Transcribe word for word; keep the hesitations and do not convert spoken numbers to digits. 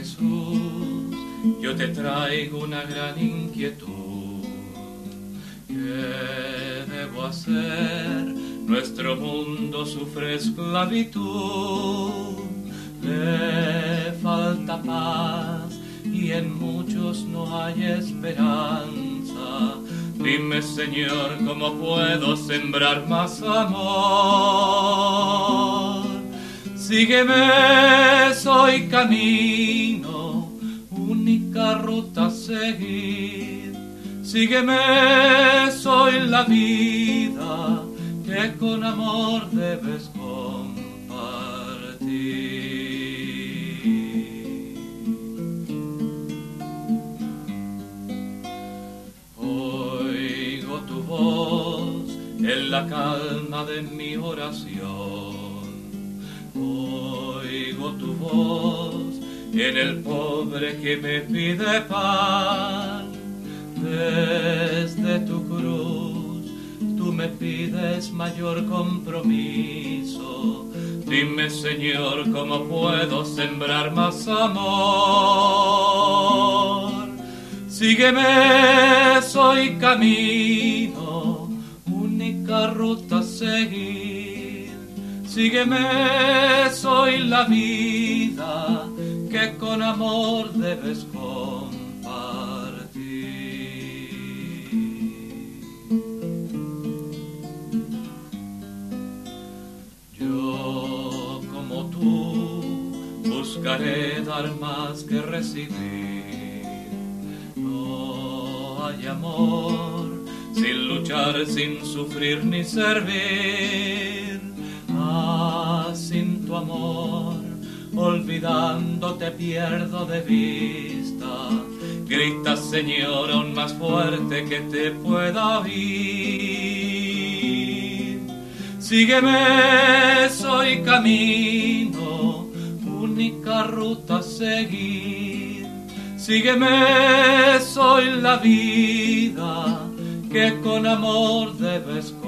Jesús, yo te traigo una gran inquietud. ¿Qué debo hacer? Nuestro mundo sufre esclavitud. Le falta paz y en muchos no hay esperanza. Dime, Señor, ¿cómo puedo sembrar más amor? Sígueme, soy camino, única ruta a seguir. Sígueme, soy la vida que con amor debes compartir. Oigo tu voz en la calma de mi oración. Oigo tu voz en el pobre que me pide pan. Desde tu cruz tú me pides mayor compromiso. Dime, Señor, ¿cómo puedo sembrar más amor? Sígueme, soy camino, única ruta a seguir. Sígueme, soy la vida que con amor debes compartir. Yo, como tú, buscaré dar más que recibir. No hay amor sin luchar, sin sufrir ni servir. Ah, sin tu amor, olvidándote pierdo de vista. Grita, Señor, aún más fuerte que te pueda oír. Sígueme, soy camino, única ruta a seguir. Sígueme, soy la vida que con amor debes